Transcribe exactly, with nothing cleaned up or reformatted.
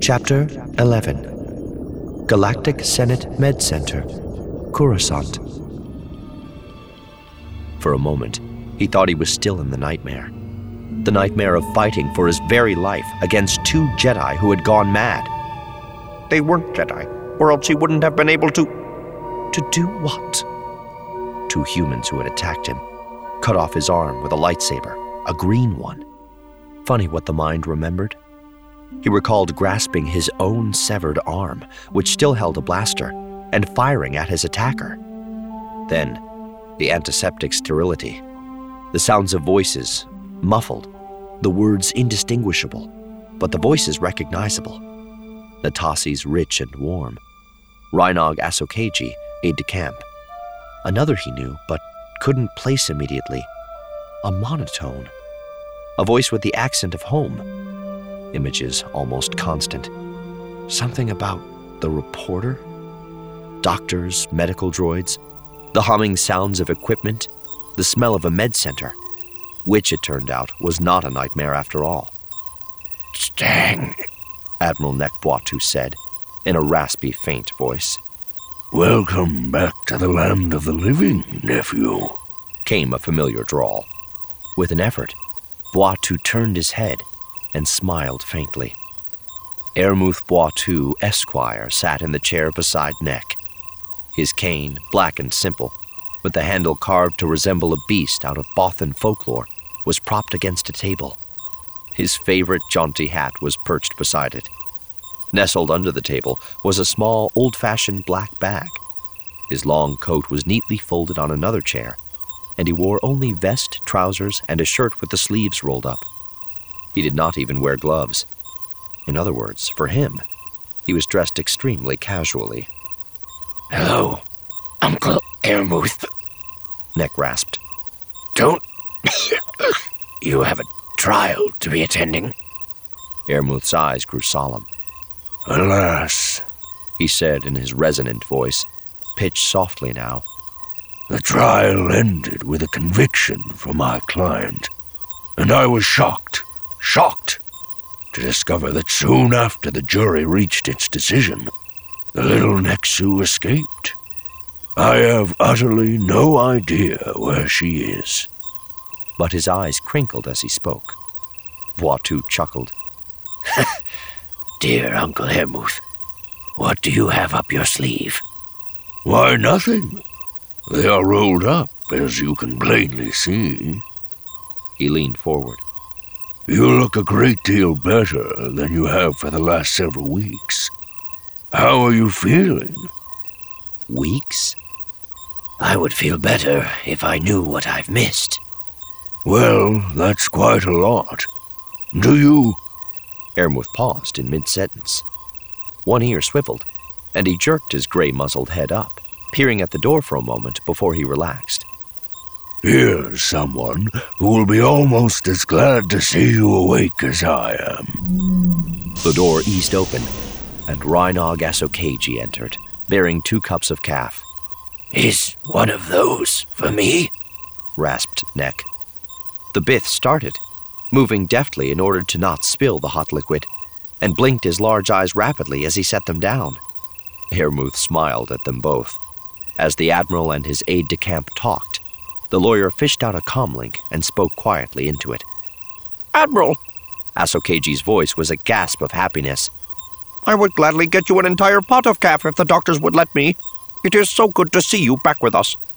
Chapter eleven. Galactic Senate Med Center, Coruscant. For a moment, he thought he was still in the nightmare. The nightmare of fighting for his very life against two Jedi who had gone mad. They weren't Jedi, or else he wouldn't have been able to... To do what? Two humans who had attacked him, cut off his arm with a lightsaber, a green one. Funny what the mind remembered. He recalled grasping his own severed arm, which still held a blaster, and firing at his attacker. Then, the antiseptic sterility. The sounds of voices, muffled, the words indistinguishable, but the voices recognizable. Natasi's rich and warm. Rhynog Asokeji, aide-de-camp. Another he knew, but couldn't place immediately. A monotone. A voice with the accent of home. Images almost constant. Something about the reporter? Doctors, medical droids, the humming sounds of equipment, the smell of a med center, which it turned out was not a nightmare after all. "Stang," Admiral Nekbuatu said, in a raspy, faint voice. "Welcome back to the land of the living, nephew," came a familiar drawl. With an effort, Buatu turned his head and smiled faintly. Ermuth Buatu, Esquire, sat in the chair beside Nek. His cane, black and simple, with the handle carved to resemble a beast out of Bothan folklore, was propped against a table. His favorite jaunty hat was perched beside it. Nestled under the table was a small, old-fashioned black bag. His long coat was neatly folded on another chair, and he wore only vest, trousers, and a shirt with the sleeves rolled up. He did not even wear gloves. In other words, for him, he was dressed extremely casually. "Hello, Uncle Ermuth," Nek rasped. "Don't you have a trial to be attending?" Ermuth's eyes grew solemn. "Alas," he said in his resonant voice, pitched softly now. "The trial ended with a conviction for my client, and I was shocked, shocked, to discover that soon after the jury reached its decision, the little Nexu escaped. I have utterly no idea where she is." But his eyes crinkled as he spoke. Buatu chuckled. "Dear Uncle Ermuth, what do you have up your sleeve?" "Why, nothing. They are rolled up, as you can plainly see." He leaned forward. "You look a great deal better than you have for the last several weeks. How are you feeling?" Weeks? "I would feel better if I knew what I've missed." "Well, that's quite a lot. Do you—" Ermuth paused in mid-sentence. One ear swiveled, and he jerked his gray-muzzled head up, peering at the door for a moment before he relaxed. "Here's someone who will be almost as glad to see you awake as I am." The door eased open, and Rhynog Asokeji entered, bearing two cups of caf. "Is one of those for me?" rasped Nek. The Bith started, moving deftly in order to not spill the hot liquid, and blinked his large eyes rapidly as he set them down. Ermuth smiled at them both. As the Admiral and his aide-de-camp talked, the lawyer fished out a comlink and spoke quietly into it. "Admiral!" Asokeji's voice was a gasp of happiness. "I would gladly get you an entire pot of caf if the doctors would let me. It is so good to see you back with us."